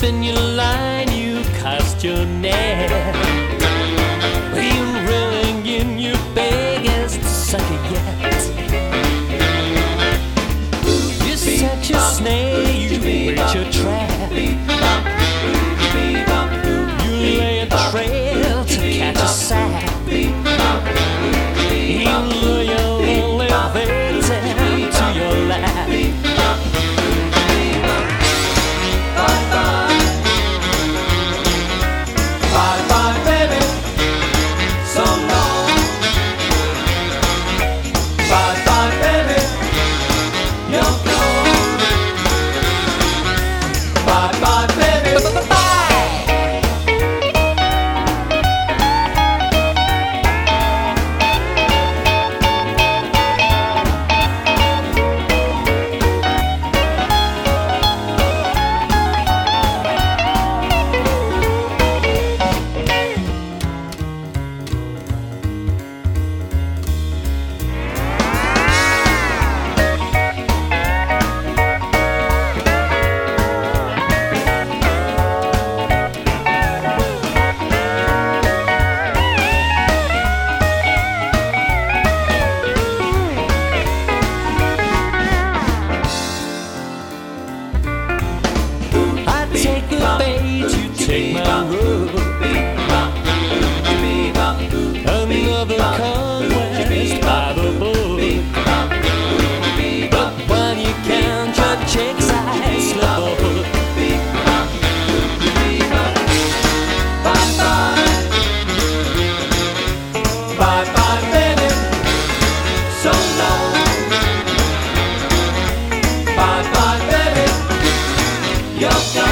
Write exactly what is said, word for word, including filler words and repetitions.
then you lie and you cast your net. You ring in your biggest sucker yet. You set your snare, you wait your trap. You lay a trail to catch a sap. You lure your lonely victim to your lap. Bye bye, baby, so long. Bye bye, baby, you're gone. Bye bye, baby, bye. Take the bait, you take my rope. Another conquest by the book. But when you count your chicks, I slip a hook. Bye bye, bye bye, baby, so long. Bye bye, baby, you're gone.